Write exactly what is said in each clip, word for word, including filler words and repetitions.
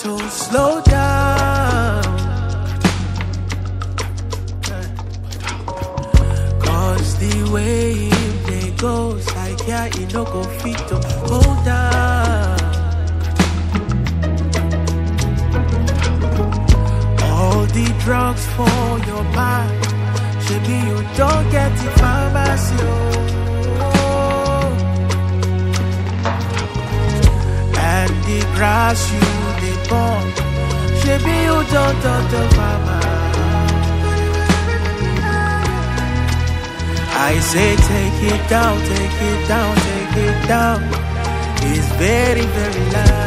to slow down, cause the way they goes like yeah, it no go fit to hold down. All the drugs for your mind, maybe you don't get the pharmacy. Oh. And the grass you dey burn, maybe you don't talk to mama. I say take it down, take it down, take it down. It's very, very loud.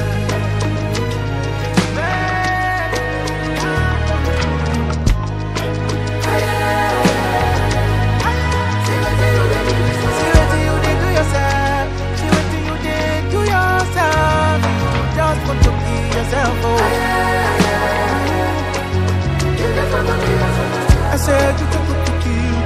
I said you took it to kill,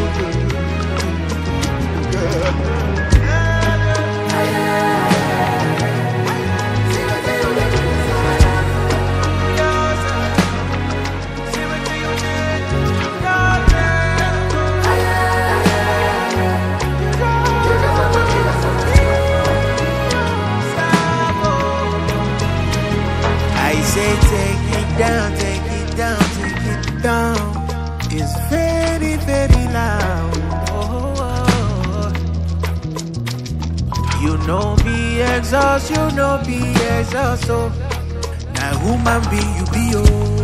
I say take it down, take it down, take it down. It's very, very loud. Oh, oh, oh. You know be exhaust, you know be exhaust. So now human be you be oh.